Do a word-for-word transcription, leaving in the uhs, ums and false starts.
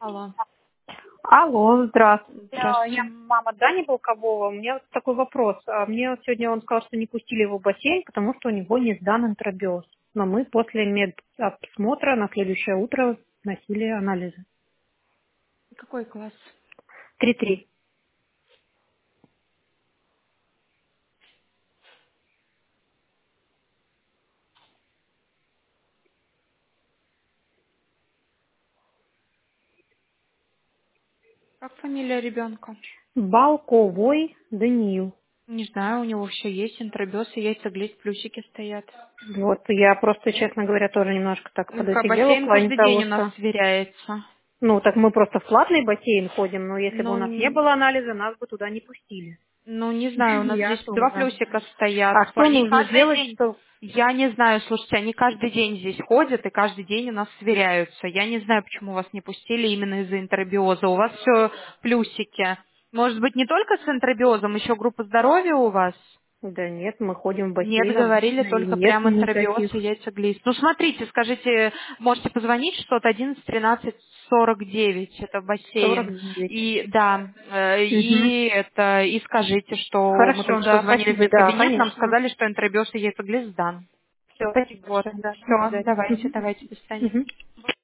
Алло. Алло, здравствуйте. А, Я Здравствуйте. мама Дани Волкового. У меня вот такой вопрос. А, Мне вот сегодня он сказал, что не пустили его в бассейн, потому что у него не сдан энтеробиоз. Но мы после медосмотра на следующее утро носили анализы. Какой класс? Три-три. Как фамилия ребенка? Балковой Даниил. Не знаю, у него все есть, интробиоз и яйцеглист, плюсики стоят. Вот я просто, честно говоря, тоже немножко так Ну, ка- подофигела в бассейн плане каждый день того, у нас что... сверяется. Ну, так мы просто в платный бассейн ходим, но если бы у Ну, нас не н- было анализа, нас бы туда не пустили. ну, не знаю, у нас Я здесь два тоже. плюсика стоят. А что Они нужно каждый делать, день, что... я не знаю, слушайте, они каждый день здесь ходят и каждый день у нас сверяются. Я не знаю, почему вас не пустили именно из-за интробиоза. У вас все плюсики. Может быть, не только с интробиозом, еще группа здоровья у вас? Да нет, мы ходим в Нет, бассейн говорили обычно, и только нет прям интробиоз никаких. и яйцеглист. Ну, смотрите, скажите, можете позвонить шестьсот одиннадцать тринадцать сорок девять, это сорок бассейн. девять. И, да, э, Угу. и это, и скажите, что мы Хорошо, только что да, звонили спасибо, в да, кабинет, нам конечно. сказали, что интробиоз и яйцеглист сдан. Все, спасибо Вот. большое, да, до Все, свидания. давайте, Угу. давайте, до свидания. Угу.